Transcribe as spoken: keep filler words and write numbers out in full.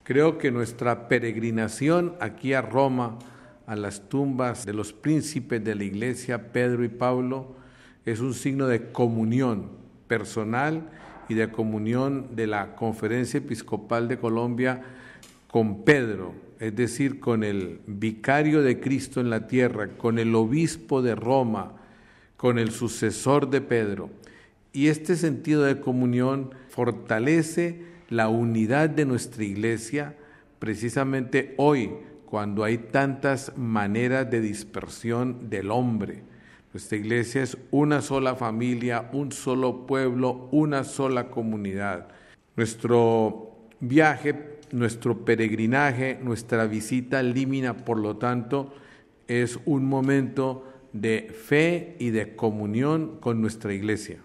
Creo que nuestra peregrinación aquí a Roma, a las tumbas de los príncipes de la Iglesia, Pedro y Pablo, es un signo de comunión personal y de comunión de la Conferencia Episcopal de Colombia con Pedro, es decir, con el vicario de Cristo en la tierra, con el obispo de Roma, con el sucesor de Pedro. Y este sentido de comunión fortalece la unidad de nuestra Iglesia, precisamente hoy, cuando hay tantas maneras de dispersión del hombre. Nuestra Iglesia es una sola familia, un solo pueblo, una sola comunidad. Nuestro viaje, nuestro peregrinaje, nuestra visita al Límina, por lo tanto, es un momento de fe y de comunión con nuestra Iglesia.